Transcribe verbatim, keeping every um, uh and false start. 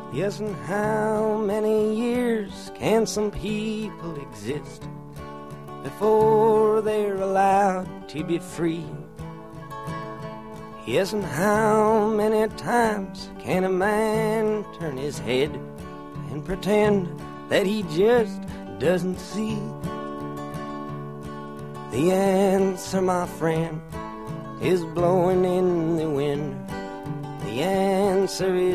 Yes, and how many years can some people exist before they're allowed to be free? Yes, and how many times can a man turn his head and pretend that he just doesn't see? The answer, my friend, is blowing in the wind. The answer is